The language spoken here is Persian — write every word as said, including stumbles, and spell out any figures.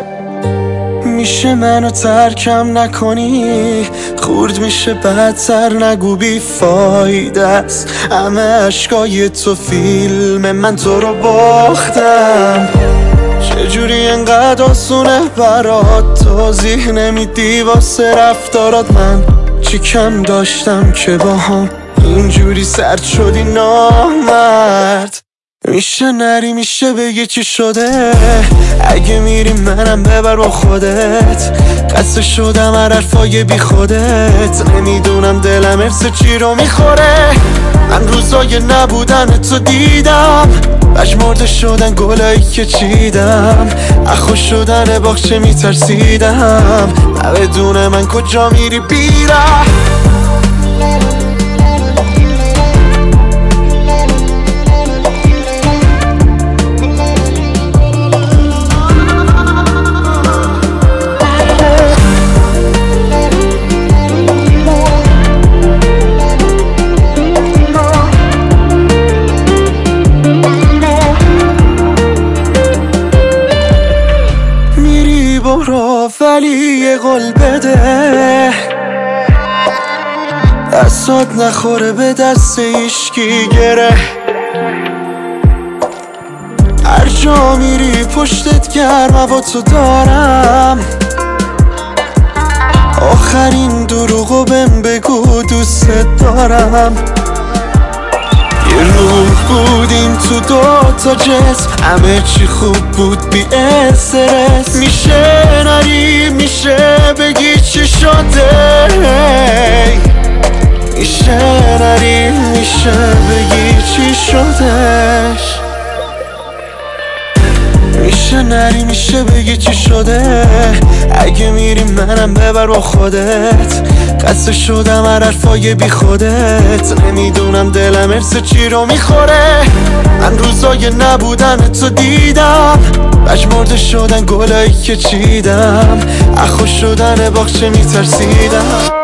میشه منو ترکم نکنی، خورد میشه بدتر نگو بی فایده است. همه عشقای تو فیلم من تو رو باختم. چجوری انقدر آسونه برات توضیح نمیدی واسه رفتارات؟ من چی کم داشتم که با هم اینجوری سرد شدی نامرد؟ میشه نری میشه بگی چی شده؟ اگه میری منم ببر با خودت. قصه شدم هر حرفای بی خودت. نمیدونم دلم ارس چی رو میخوره. من روزای نبودن تو دیدم، مجمرده شدن گلایی که چیدم، اخو شدن باغچه میترسیدم. نه بدون من کجا میری بیرم؟ برو ولی یه قول بده، دستات نخوره به دست ایشکی گره. هر جا میری پشتت گرم و تو دارم. آخرین دروغو بهم بگو دوست دارم. یه روح بودیم تو دو تا جسم، همه چی خوب بود بی استرس. میشه نری میشه بگی چی شده؟ میشه نری میشه بگی چی شدش؟ میشه نری میشه بگی چی شده؟ اگه میری منم ببر با خودت. قصه شدم هر حرفای بی خودت. نمیدونم دلم ارس چی رو میخوره. من روزای نبودن تو دیدم، مجمرده شدن گلایی که چیدم، اخو شدن باغچه میترسیدم.